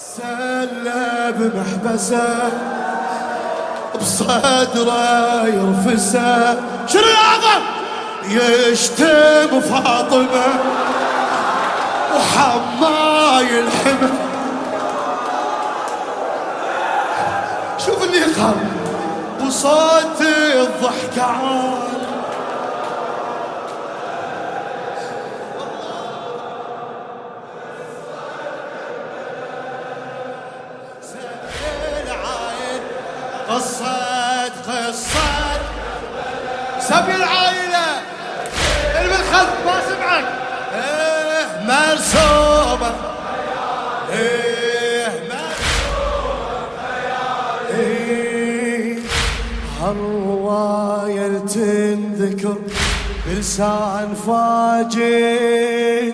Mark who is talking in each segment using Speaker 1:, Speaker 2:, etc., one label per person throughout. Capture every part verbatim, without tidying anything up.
Speaker 1: سلب محبسه بصدره يرفسه، شنو الأعظم؟ يشتم فاطمة وحماي الحمى. شوف اللي يقهر وصوت الضحك عال. قصة قصة سبي العائلة اللي بالخلف ما سمعك. ايه مرسومة ايه مرسومة ايه هالرواية تنذكر بلسان فاجد،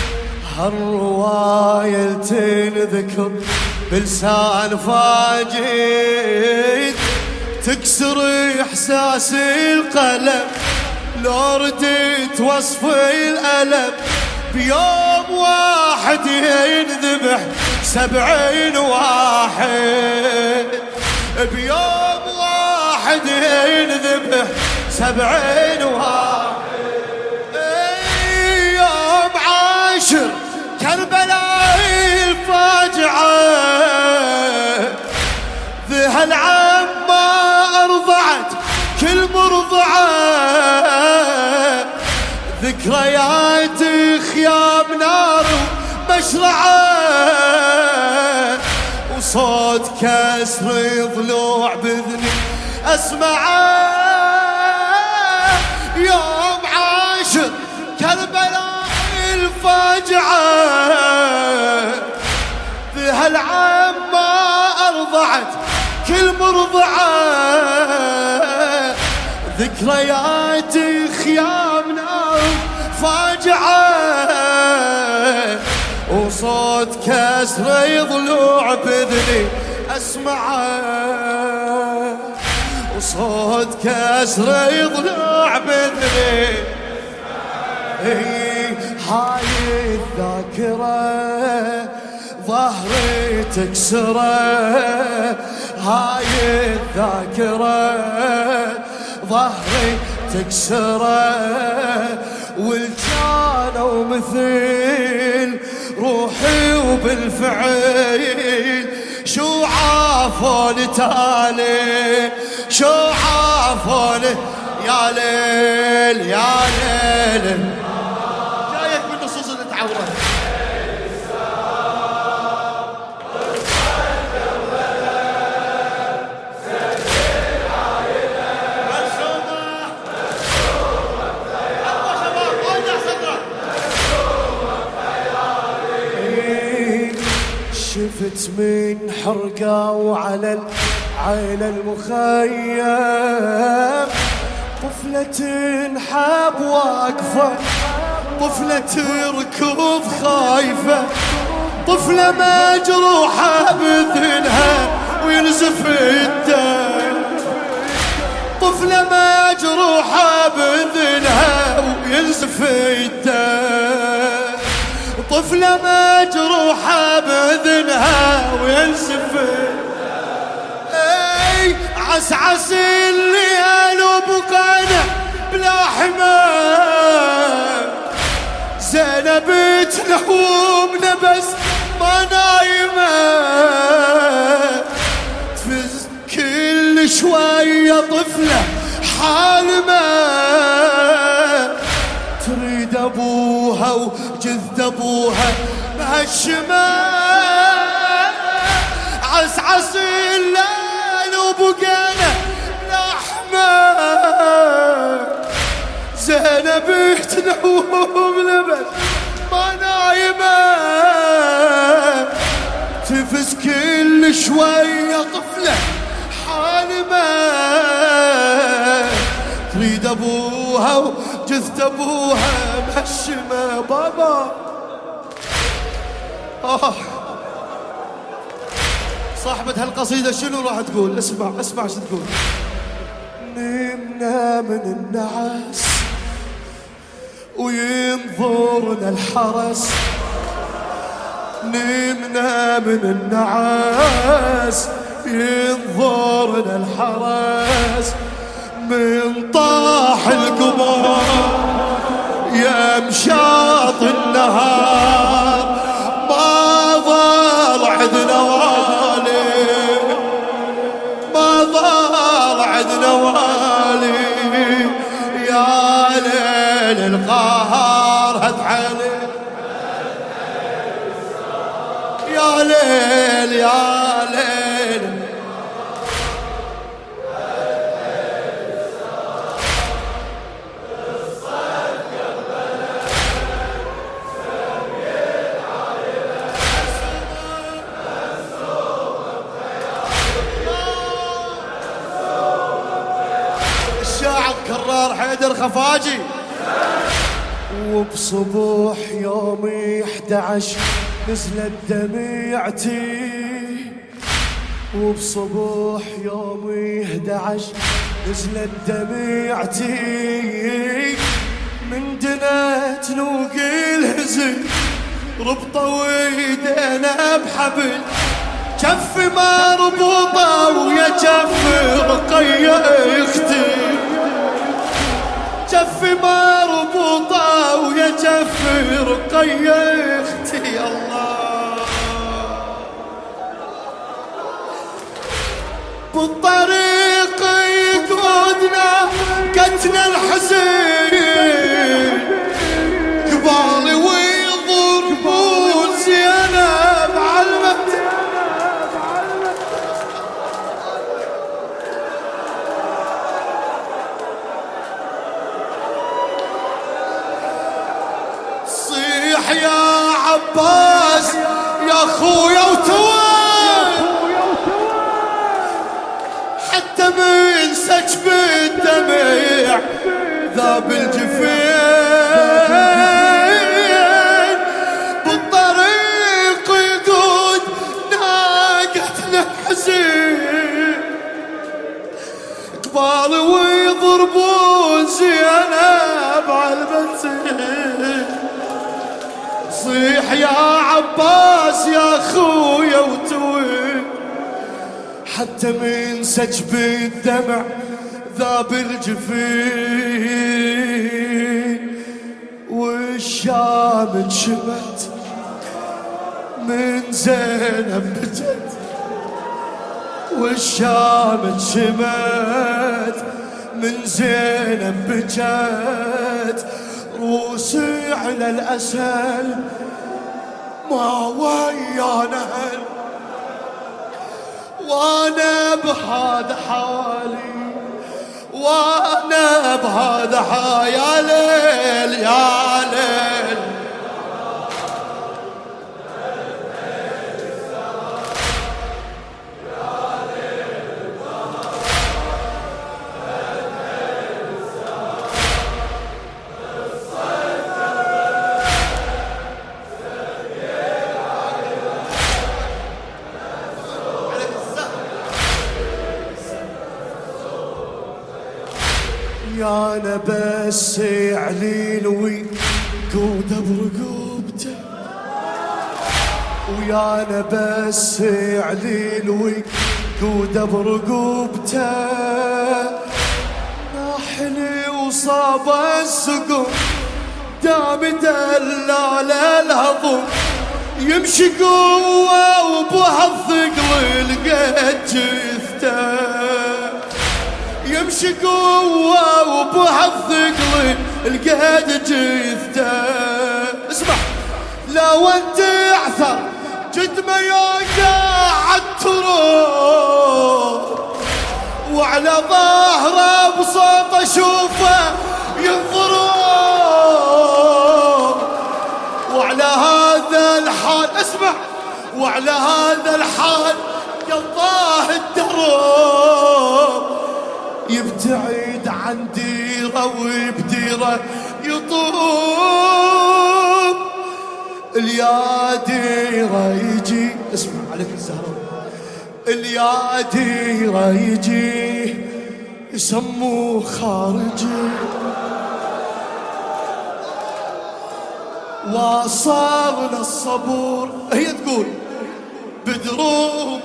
Speaker 1: هالرواية تنذكر بلسان فاجد، تكسر إحساس القلب لو رديت وصف الألم. بيوم واحد ينذبح سبعين واحد، بيوم واحد ينذبح سبعين واحد. يوم عاشر كربلاء الفاجعة، ذها العمة أرضعت كل مرضعة، ذكريات خيام نار مشرعة، وصوت كسر ضلوع بذني أسمعه. يوم عاشر كربلاء الفاجعة، ذها العمة أرضعت كل مرضعة، ذكريات خيام نار فاجعة، وصوت كسر ضلوع بذني أسمعه، وصوت كسر ضلوع بذني. هاي الذاكرة ظهري تكسره، هاي الذاكرة ظهري تكسره، والجانوا مثل روحي وبالفعل شو عافوني تالي، شو عافوني يا ليل يا ليل. جايك بالنصوص اللي تعورت. شفت من حرقة وعلى العيلة المخيم طفلة تنحب واقفة، طفلة ركوب خايفة، طفلة مجروحة بذنها وينزف الدم، طفلة مجروحة بذنها وينزف الدم، طفلة مجروحة بذنها وينزف. اي عسعس الليل وبقانا بلا حمام، زينب تنومنا بس ما نايمة، تفز كل شوية طفلة حالمة، تريد ابوها وجذ ابوها بهالشمال، عسعس الليل وبقانا لحمة، زينب تنوم لبس ما نايمة، تفز كل شوية طفلة حالمة، تريد ابوها وجثت ابوها بهالشمة. بابا آه. صاحبة هالقصيدة شنو راح تقول؟ اسمع اسمع شو تقول. نمنا من النعاس وينظرنا الحرس، نمنا من النعاس ينظرنا الحرس من طاح القمر يا مشاط النهار ما ضل عدنا والي ما ضل عدنا والي يا ليل القهر هد علي يا ليل يا ليل الشاعر كرار حيدر خفاجي وبصبوح يومي احد عشر نزلت دميعتي وبصبوح يومي احد عشر نزلت دميعتي من دنت نوق الهزل ربطة ويدينا بحبل كفي مربوطة ويا كفي رقية اختي كفي مربوطة ويا كفي رقية اختي الله بالطريق يقودنا قتنا الحزين قبالي ويضربون زينب علمت صيح يا عباس يا خويا وتوان حتى من سكب الدمع ذاب الجفين بالطريق يقود ناقتنا حزين قبالي ويضربون زينب عالبنزين صيح يا عباس يا خويا وتوين حتى من سكب الدمع ذاب الجفين والشام انشمت من زينب بجت والشام انشمت من زينب بجت روسي على الأسل ما ويانا هل وانا بهذا حالي وانا بهذا حالي يا ليل يا ليل يا انا بس عليل ويقود برقبته ويا انا بس عليل ويقود برقبته ناحني وصاب السقم دام دلال الهضم يمشي قوة وبهالثقل لقيت جثته يمشي قوة وبهالثقل لقيت جثته اسمع لو انت اعثر جد ما يوقع عالتراب وعلى ظهره بصوت اشوفه ينظرون وعلى هذا الحال اسمع وعلى هذا الحال يالله الدرب يبتعد عن ديره وبديره يطوب اليا ديره يجي اسمع عليك الزهره اليا ديره يجي يسموه خارجي واصلنا الصبور، هي تقول بدروب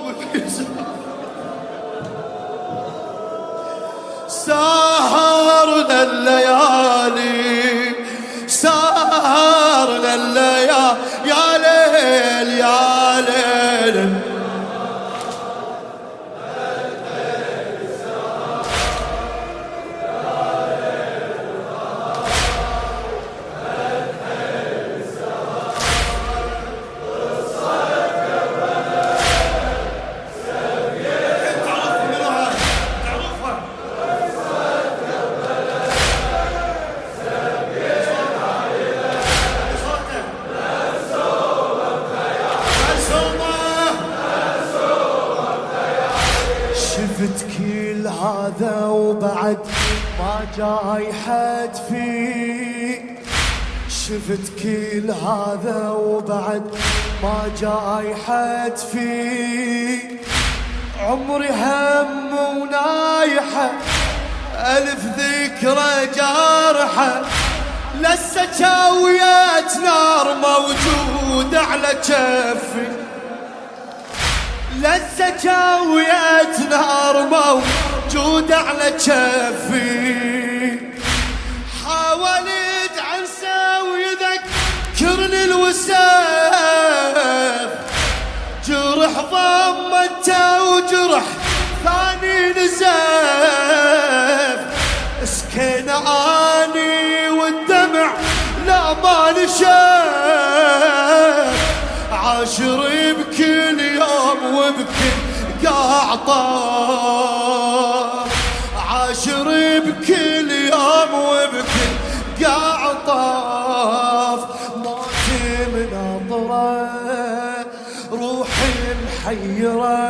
Speaker 1: سهرنا الليالي، سهرنا الليالي، يا ليل يا ليل. شفت كل هذا وبعد ما جاي حد فيك، شفت كل هذا وبعد ما جاي حد فيك. عمري هم ونايحة ألف ذكرى جارحة، للسجاويات نار موجودة على جفي، للسجاويات نار موجودة على جفي. حاولت عنسى ويذكرني الوساف، جرح ضمته وجرح ثاني نزاف. اسكن اني والدمع لا ما نشاف، عاشر بكل يوم وبكل قاع طاف، عاشر بكل يوم وبكل قاع طاف. موتي مناظرة روحي محيرة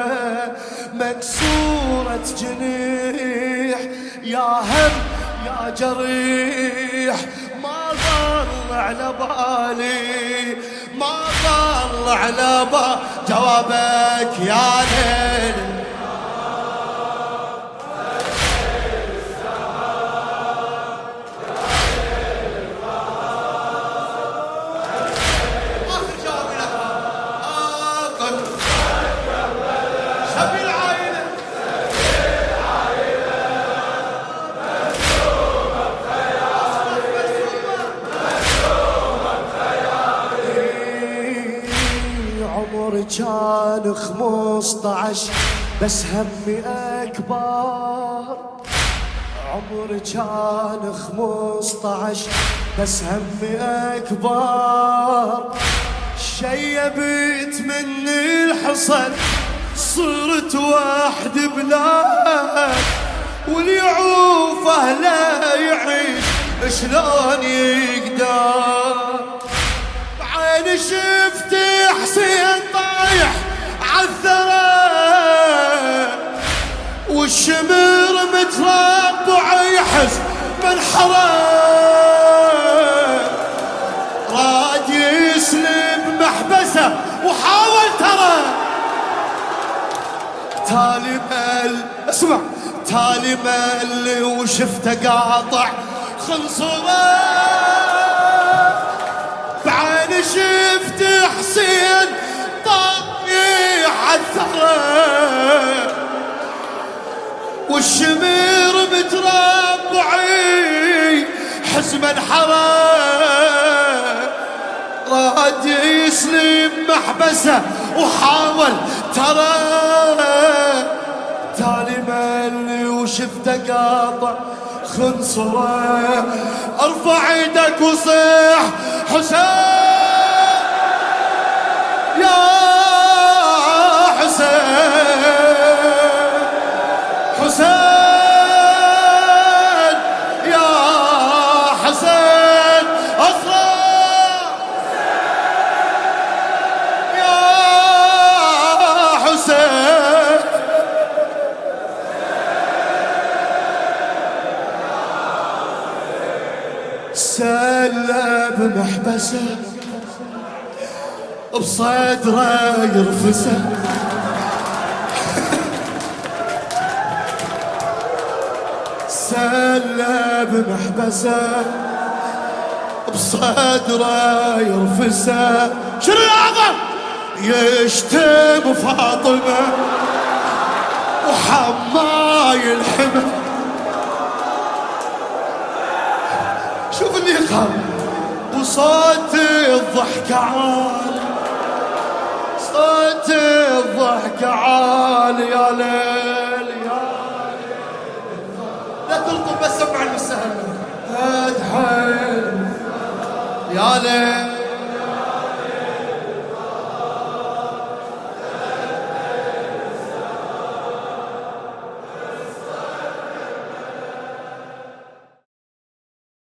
Speaker 1: مكسورة جنيح، يا هم يا جريح ما ظل على بالي، ما ظل على بالي جوابك يا ليل. كان خمسطعش بس همي أكبر، عمري كان خمسطعش بس همي أكبر. شيبت مني الحصن صرت وحد بلاد، واللي يعوف أهله يعيش شلون يقدر. بعيني شفت حسين طايح عالثرى، والشمر متربع يحس من حرام. راد يسلم محبسه وحاول ترى، تالي مل اسمع تالي مل وشفته قاطع خنصره. بعيني شفت حسين طايح عالثرى، والشمير متربعي حزما حرام. راد يسلم محبسه وحاول ترى، تالي ملي وشفته قاطع خنصره. ارفع ايدك وصيح حسين يا حسين، حسين يا حسين. اصرخ يا حسين، سلب محبسه بصدره يرفسه. سلب محبسه بصدره يرفسه شنو الأعظم يشتم فاطمة وحماي الحمى. شوف اللي يخاف وصوت الضحك عالي صوت الضحك عالي يا ليل يا ليل. لا تلطم بس سمع المسهل هاد حيل يا ليل